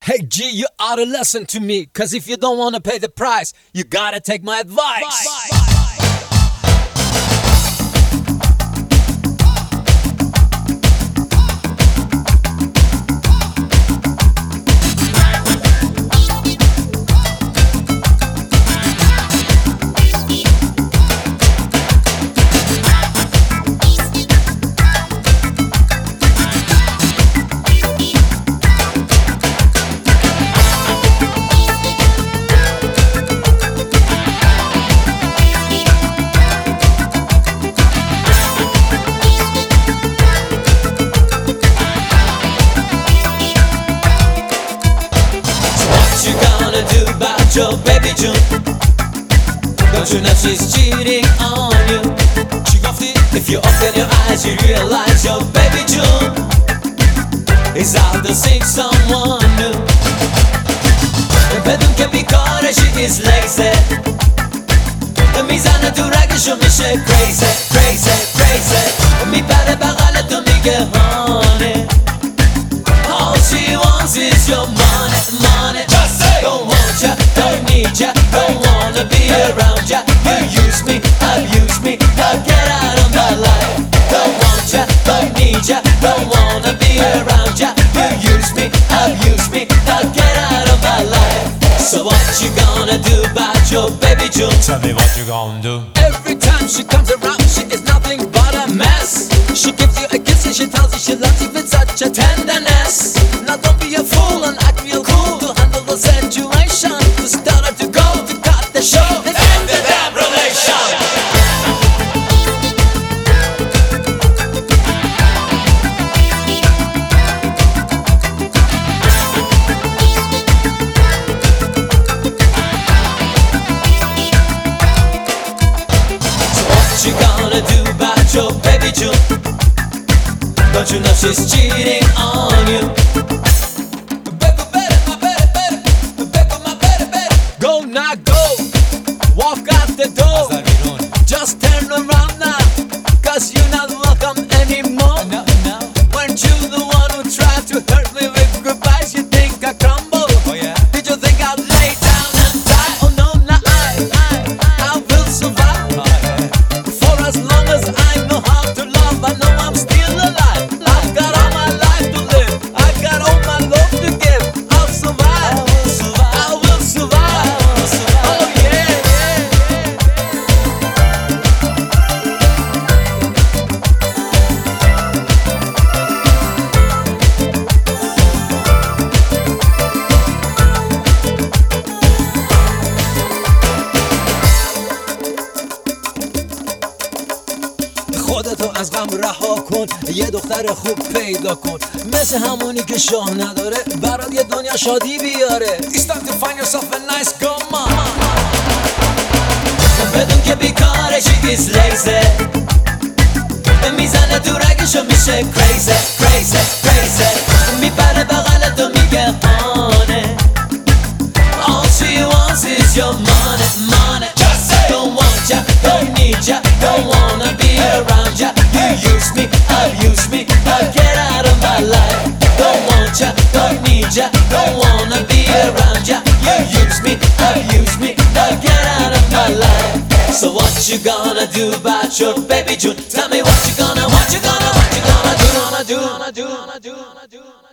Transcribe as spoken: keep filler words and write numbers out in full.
Hey G, you ought to listen to me, cause if you don't wanna pay the price, you gotta take my advice. Bye, bye. Your baby June, don't you know she's cheating on you? She got it. If you open your eyes, you realize your baby June is out to seek someone new. بدون که بیکاره she is lazy. میزنه تو رگشو میشه crazy, crazy, crazy. میپره بغل تو میگه honey. All she wants is your money, money. Just say, don't want ya, don't need ya, don't wanna be around ya. You use me, abuse me, now get out of my life. Don't want ya, don't need ya, don't wanna be around ya. You use me, abuse me, now get out of my life. So what you gonna do about your baby June? Tell me what you gonna do. Every time she comes around, she is nothing but a mess. She gives you a kiss and she tells you she loves you with such a tenderness. Now don't be a fool and act real cool to handle the situation. To start her to go, to cut the show, and end the damn relation. You gonna do about your baby June? Don't you know she's cheating on you? Go now, go, walk out the door. Just turn around now, cause you're not welcome anymore. No, no. Weren't you the one who tried to hurt me with goodbyes? You think I crumble? Oh yeah. Did you think I'd lay down and die? Oh no, nah, I, I, I will survive. Oh, yeah. For as long as I know how to love, I know I'm still alive. I've got all my life to live, I've got all my love to give. I'll survive, I will survive. I will survive. I will survive. Oh yeah, yeah, خودتو از غم رها کن، یه دختر خوب پیدا کن، مثل همونی که شاه نداره، برات یه دنیا شادی بیاره. It's time to find yourself a nice girl, mama. بدون که بیکاره she is lazy. میزنه تو رگشو میشه crazy, crazy, crazy. میپره بغل تو میگه honey. All she wants is your money, money. Just say, don't want ya, don't need ya, don't wanna be around ya. You use me, abuse me, now get out of my life. Don't want ya, don't need ya, don't wanna be around ya. You use me, abuse me, now get out of my life. So what you gonna do about your baby June? Tell me what you gonna, what you gonna, what you gonna do, gonna do, gonna do, gonna do, gonna do.